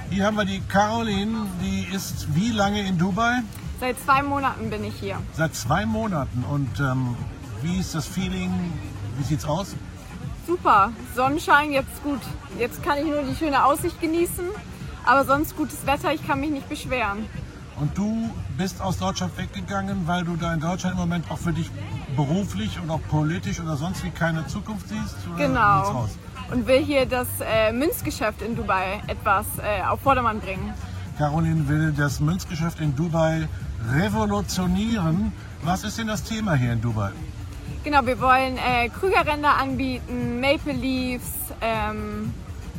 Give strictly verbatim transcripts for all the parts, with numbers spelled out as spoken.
Hier haben wir die Caroline, die ist wie lange in Dubai? Seit zwei Monaten bin ich hier. Seit zwei Monaten. Und ähm, wie ist das Feeling? Wie sieht's aus? Super, Sonnenschein, jetzt gut. Jetzt kann ich nur die schöne Aussicht genießen, aber sonst gutes Wetter, ich kann mich nicht beschweren. Und du bist aus Deutschland weggegangen, weil du da in Deutschland im Moment auch für dich beruflich und auch politisch oder sonst wie keine Zukunft siehst? Oder Genau. wie sieht's aus? Und will hier das äh, Münzgeschäft in Dubai etwas äh, auf Vordermann bringen. Caroline will das Münzgeschäft in Dubai revolutionieren. Was ist denn das Thema hier in Dubai? Genau, wir wollen äh, Krügerränder anbieten, Maple Leafs, ähm,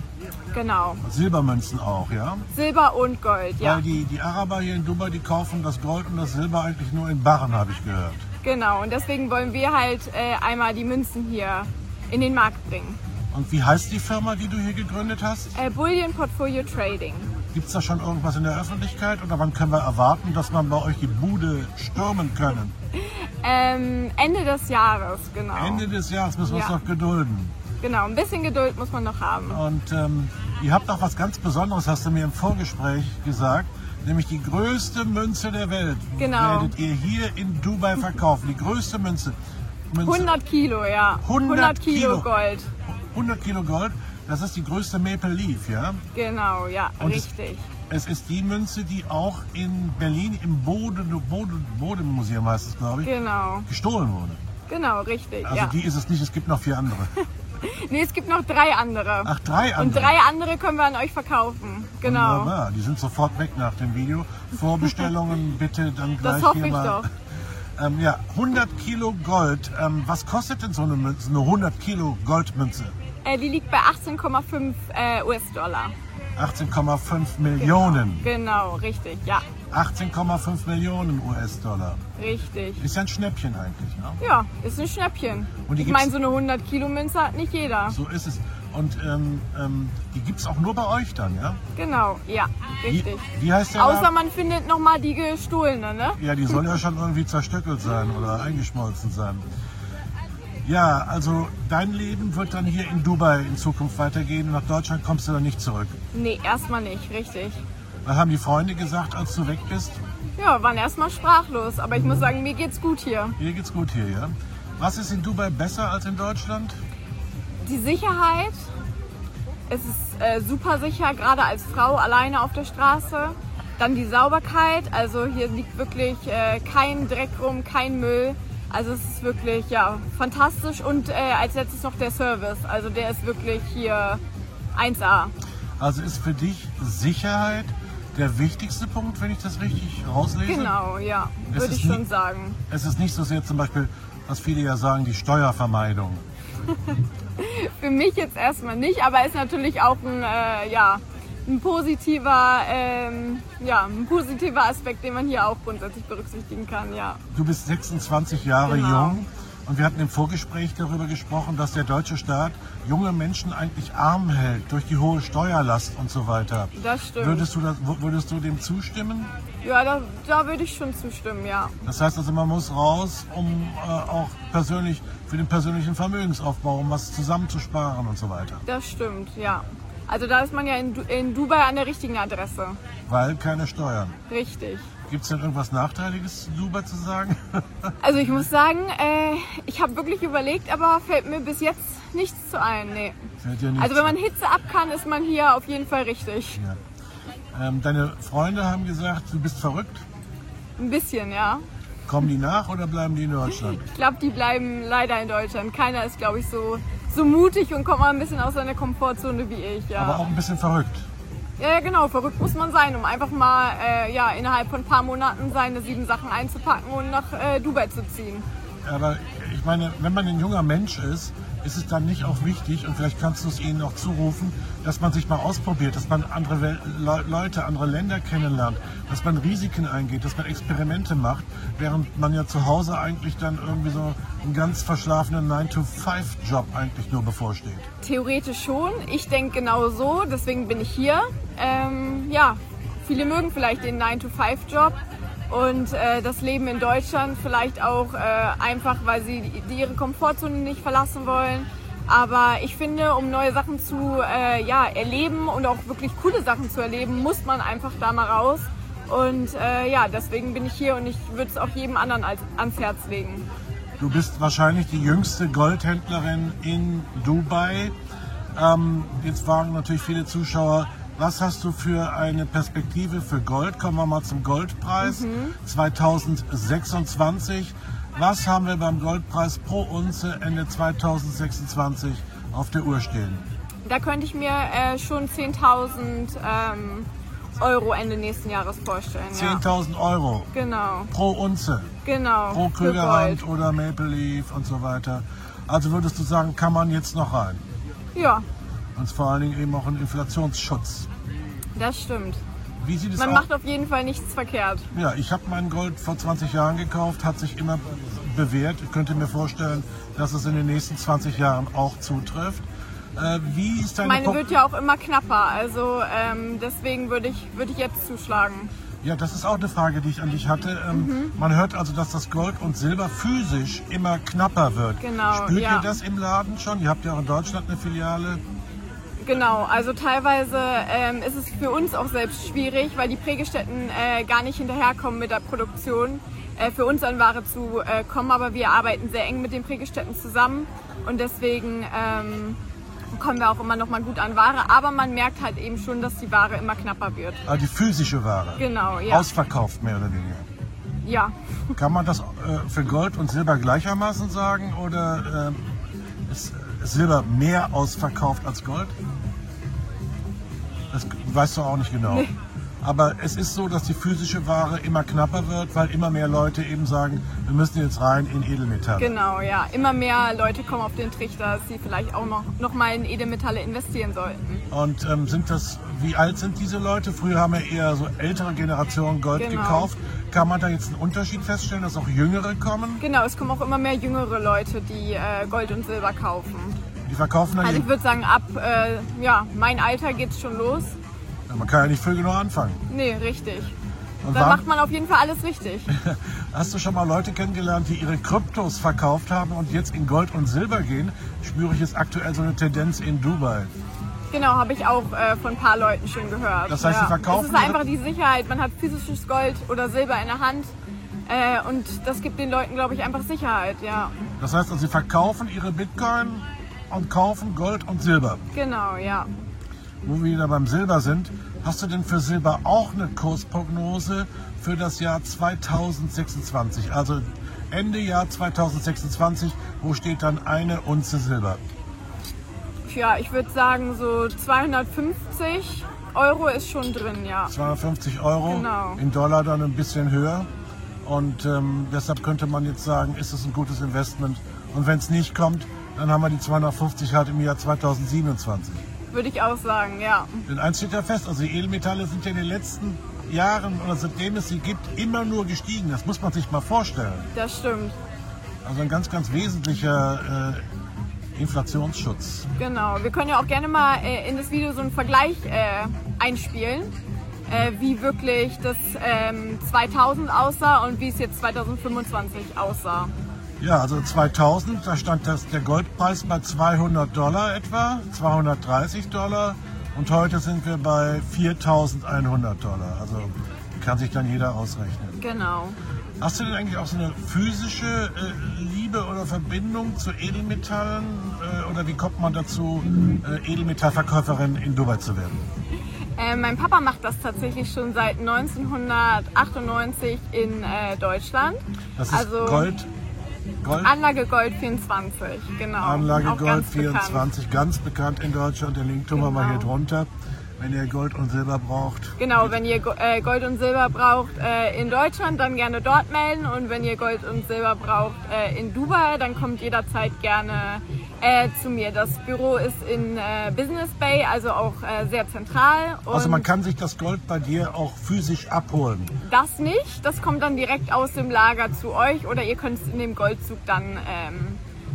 genau. Silbermünzen auch, ja? Silber und Gold, ja. Weil die, die Araber hier in Dubai, die kaufen das Gold und das Silber eigentlich nur in Barren, habe ich gehört. Genau, und deswegen wollen wir halt äh, einmal die Münzen hier in den Markt bringen. Und wie heißt die Firma, die du hier gegründet hast? Äh, Bullion Portfolio Trading. Gibt es da schon irgendwas in der Öffentlichkeit oder wann können wir erwarten, dass man bei euch die Bude stürmen können? Ähm, Ende des Jahres, genau. Ende des Jahres müssen wir uns Ja. noch gedulden. Genau, ein bisschen Geduld muss man noch haben. Und ähm, ihr habt auch was ganz Besonderes, hast du mir im Vorgespräch gesagt, nämlich die größte Münze der Welt. Genau. Werdet ihr hier in Dubai verkaufen. Die größte Münze. Münze. hundert Kilo, ja. hundert Kilo Kilo. Gold. hundert Kilo Gold. Das ist die größte Maple Leaf, ja? Genau, ja, Und richtig. Es, es ist die Münze, die auch in Berlin im Bode, Bode, Bodemuseum heißt es, glaube ich, Genau, gestohlen wurde. genau, richtig, Also ja. die ist es nicht, es gibt noch vier andere. Nee, es gibt noch drei andere. Ach, drei andere? Und drei andere können wir an euch verkaufen. Genau. Wunderbar, die sind sofort weg nach dem Video. Vorbestellungen bitte dann gleich Das hoffe hier ich mal. doch. Ähm, ja, hundert Kilo Gold. Ähm, was kostet denn so eine Münze, eine hundert Kilo Goldmünze? Äh, die liegt bei achtzehn Komma fünf äh, U S-Dollar. achtzehn Komma fünf Millionen. Genau, richtig, ja. achtzehn Komma fünf Millionen U S-Dollar. Richtig. Ist ja ein Schnäppchen eigentlich, ne? Ja, ist ein Schnäppchen. Und die Ich gibt's- meine, so eine hundert Kilo Münze hat nicht jeder. So ist es. Und ähm, ähm, die gibt es auch nur bei euch dann, ja? Genau, ja, Wie, richtig. wie heißt der Außer Laden? man findet nochmal die gestohlene, ne? Ja, die soll ja schon irgendwie zerstückelt sein oder eingeschmolzen sein. Ja, also dein Leben wird dann hier in Dubai in Zukunft weitergehen. Nach Deutschland kommst du dann nicht zurück. Nee, erstmal nicht, richtig. Was haben die Freunde gesagt, als du weg bist? Ja, waren erstmal sprachlos, aber ich muss sagen, mir geht's gut hier. Hier geht's gut hier, ja? Was ist in Dubai besser als in Deutschland? Die Sicherheit, es ist äh, super sicher, gerade als Frau alleine auf der Straße. Dann die Sauberkeit, also hier liegt wirklich äh, kein Dreck rum, kein Müll. Also es ist wirklich ja fantastisch und äh, als letztes noch der Service, also der ist wirklich hier eins A. Also ist für dich Sicherheit der wichtigste Punkt, wenn ich das richtig rauslese? Genau, ja, Es würde ist ich schon nie- sagen. Es ist nicht so sehr zum Beispiel, was viele ja sagen, die Steuervermeidung. Für mich jetzt erstmal nicht, aber ist natürlich auch ein, äh, ja, ein positiver, ähm, ja, ein positiver Aspekt, den man hier auch grundsätzlich berücksichtigen kann, ja. Du bist sechsundzwanzig Jahre Genau. jung und wir hatten im Vorgespräch darüber gesprochen, dass der deutsche Staat junge Menschen eigentlich arm hält durch die hohe Steuerlast und so weiter. Das stimmt. Würdest du, das, würdest du dem zustimmen? Ja, da, da würde ich schon zustimmen, ja. Das heißt also, man muss raus, um äh, auch persönlich für den persönlichen Vermögensaufbau, um was zusammenzusparen und so weiter. Das stimmt, ja. Also da ist man ja in, Du- in Dubai an der richtigen Adresse. Weil keine Steuern. Richtig. Gibt es denn irgendwas Nachteiliges zu Dubai zu sagen? Also ich muss sagen, äh, ich habe wirklich überlegt, aber fällt mir bis jetzt nichts zu ein. Nee. Fällt dir nichts Also wenn man ein. Hitze ab kann, ist man hier auf jeden Fall richtig. Ja. Ähm, deine Freunde haben gesagt, du bist verrückt. Ein bisschen, ja. Kommen die nach oder bleiben die in Deutschland? Ich glaube, die bleiben leider in Deutschland. Keiner ist, glaube ich, so, so mutig und kommt mal ein bisschen aus seiner Komfortzone wie ich. Ja. Aber auch ein bisschen verrückt. Ja, ja, genau, verrückt muss man sein, um einfach mal äh, ja, innerhalb von ein paar Monaten seine sieben Sachen einzupacken und nach äh, Dubai zu ziehen. Aber ich meine, wenn man ein junger Mensch ist, ist es dann nicht auch wichtig, und vielleicht kannst du es ihnen auch zurufen, dass man sich mal ausprobiert, dass man andere Wel Le Leute, andere Länder kennenlernt, dass man Risiken eingeht, dass man Experimente macht, während man ja zu Hause eigentlich dann irgendwie so einen ganz verschlafenen nine to five Job eigentlich nur bevorsteht. Theoretisch schon, ich denke genau so, deswegen bin ich hier. Ähm, ja, viele mögen vielleicht den nine to five Job und äh, das Leben in Deutschland vielleicht auch äh, einfach, weil sie die, ihre Komfortzone nicht verlassen wollen. Aber ich finde, um neue Sachen zu äh, ja, erleben und auch wirklich coole Sachen zu erleben, muss man einfach da mal raus. Und äh, ja, deswegen bin ich hier und ich würde es auch jedem anderen als, ans Herz legen. Du bist wahrscheinlich die jüngste Goldhändlerin in Dubai. Ähm, jetzt fragen natürlich viele Zuschauer, was hast du für eine Perspektive für Gold? Kommen wir mal zum Goldpreis mhm. zweitausendsechsundzwanzig. Was haben wir beim Goldpreis pro Unze Ende zweitausendsechsundzwanzig auf der Uhr stehen? Da könnte ich mir äh, schon zehntausend ähm, Euro Ende nächsten Jahres vorstellen. zehntausend ja. Euro? Genau. Pro Unze? Genau. Pro Krügerrand oder Maple Leaf und so weiter. Also würdest du sagen, kann man jetzt noch rein? Ja. Und vor allen Dingen eben auch ein Inflationsschutz. Das stimmt. Wie sieht es Man aus? macht auf jeden Fall nichts verkehrt. Ja, ich habe mein Gold vor zwanzig Jahren gekauft, hat sich immer bewährt. Ich könnte mir vorstellen, dass es in den nächsten zwanzig Jahren auch zutrifft. Äh, wie ist deine Meine Ko wird ja auch immer knapper, also ähm, deswegen würde ich, würd ich jetzt zuschlagen. Ja, das ist auch eine Frage, die ich an dich hatte. Ähm, mhm. Man hört also, dass das Gold und Silber physisch immer knapper wird. Genau, Spürt ja. ihr das im Laden schon? Ihr habt ja auch in Deutschland eine Filiale. Genau, also teilweise ähm, ist es für uns auch selbst schwierig, weil die Prägestätten äh, gar nicht hinterherkommen mit der Produktion, äh, für uns an Ware zu äh, kommen, aber wir arbeiten sehr eng mit den Prägestätten zusammen und deswegen ähm, kommen wir auch immer noch mal gut an Ware, aber man merkt halt eben schon, dass die Ware immer knapper wird. Also die physische Ware? Genau, ja. Ausverkauft mehr oder weniger? Ja. Kann man das äh, für Gold und Silber gleichermaßen sagen oder äh, ist Silber mehr ausverkauft als Gold? Das weißt du auch nicht genau. Nee. Aber es ist so, dass die physische Ware immer knapper wird, weil immer mehr Leute eben sagen, wir müssen jetzt rein in Edelmetalle. Genau, ja. Immer mehr Leute kommen auf den Trichter, dass sie vielleicht auch noch, noch mal in Edelmetalle investieren sollten. Und ähm, sind das, wie alt sind diese Leute? Früher haben ja eher so ältere Generationen Gold genau. gekauft. Kann man da jetzt einen Unterschied feststellen, dass auch Jüngere kommen? Genau, es kommen auch immer mehr jüngere Leute, die äh, Gold und Silber kaufen. Die verkaufen dann also ich würde sagen, ab äh, ja, mein Alter geht es schon los. Ja, man kann ja nicht früh genug anfangen. Nee, richtig. Und Dann war, macht man auf jeden Fall alles richtig. Hast du schon mal Leute kennengelernt, die ihre Kryptos verkauft haben und jetzt in Gold und Silber gehen? Spüre ich jetzt aktuell so eine Tendenz in Dubai. Genau, habe ich auch äh, von ein paar Leuten schon gehört. Das heißt, ja. sie verkaufen... Es ist einfach die Sicherheit, man hat physisches Gold oder Silber in der Hand äh, und das gibt den Leuten, glaube ich, einfach Sicherheit, ja. Das heißt, also sie verkaufen ihre Bitcoin und kaufen Gold und Silber. Genau, ja. Wo wir wieder beim Silber sind, hast du denn für Silber auch eine Kursprognose für das Jahr zweitausendsechsundzwanzig? Also Ende Jahr zweitausendsechsundzwanzig, wo steht dann eine Unze Silber? Ja, ich würde sagen so zweihundertfünfzig Euro ist schon drin, ja. zweihundertfünfzig Euro, genau. In Dollar dann ein bisschen höher. Und ähm, deshalb könnte man jetzt sagen, ist es ein gutes Investment. Und wenn es nicht kommt, dann haben wir die zweihundertfünfzig halt im Jahr zweitausendsiebenundzwanzig. Würde ich auch sagen, ja. Denn eins steht ja fest, also die Edelmetalle sind ja in den letzten Jahren oder seitdem es sie gibt, immer nur gestiegen. Das muss man sich mal vorstellen. Das stimmt. Also ein ganz, ganz wesentlicher äh, Inflationsschutz. Genau. Wir können ja auch gerne mal äh, in das Video so einen Vergleich äh, einspielen, äh, wie wirklich das ähm, zweitausend aussah und wie es jetzt zweitausendfünfundzwanzig aussah. Ja, also zweitausend, da stand das, der Goldpreis bei zweihundert Dollar etwa, zweihundertdreißig Dollar und heute sind wir bei viertausendeinhundert Dollar. Also kann sich dann jeder ausrechnen. Genau. Hast du denn eigentlich auch so eine physische äh, Liebe oder Verbindung zu Edelmetallen äh, oder wie kommt man dazu, äh, Edelmetallverkäuferin in Dubai zu werden? Äh, mein Papa macht das tatsächlich schon seit neunzehnhundertachtundneunzig in äh, Deutschland. Das ist also, Gold? Gold? Anlage Gold vierundzwanzig, genau. Anlage auch Gold ganz vierundzwanzig, bekannt. ganz bekannt in Deutschland. Den Link tun wir Genau. mal hier drunter, wenn ihr Gold und Silber braucht. Genau, wenn ihr äh, Gold und Silber braucht äh, in Deutschland, dann gerne dort melden. Und wenn ihr Gold und Silber braucht äh, in Dubai, dann kommt jederzeit gerne äh, zu mir. Das Büro ist in äh, Business Bay, also auch äh, sehr zentral. Und Also man kann sich das Gold bei dir auch physisch abholen? Das nicht, das kommt dann direkt aus dem Lager zu euch oder ihr könnt es in dem Goldzug dann ähm,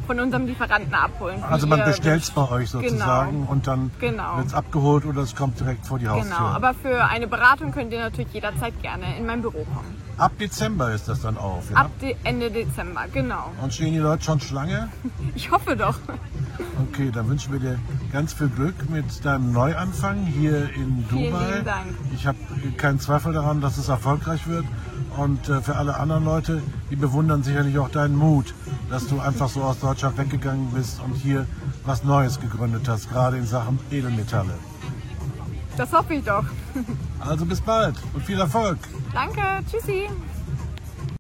von unserem Lieferanten abholen. Also man bestellt es bei euch sozusagen Genau. und dann Genau. wird es abgeholt oder es kommt direkt vor die Haustür. Genau, aber für eine Beratung könnt ihr natürlich jederzeit gerne in mein Büro kommen. Ab Dezember ist das dann auf, ja? Ab de Ende Dezember, genau. Und stehen die Leute schon Schlange? Ich hoffe doch. Okay, dann wünschen wir dir ganz viel Glück mit deinem Neuanfang hier in Dubai. Vielen lieben Dank. Ich habe keinen Zweifel daran, dass es erfolgreich wird. Und äh, für alle anderen Leute, die bewundern sicherlich auch deinen Mut, dass du einfach so aus Deutschland weggegangen bist und hier was Neues gegründet hast, gerade in Sachen Edelmetalle. Das hoffe ich doch. Also bis bald und viel Erfolg. Danke, tschüssi.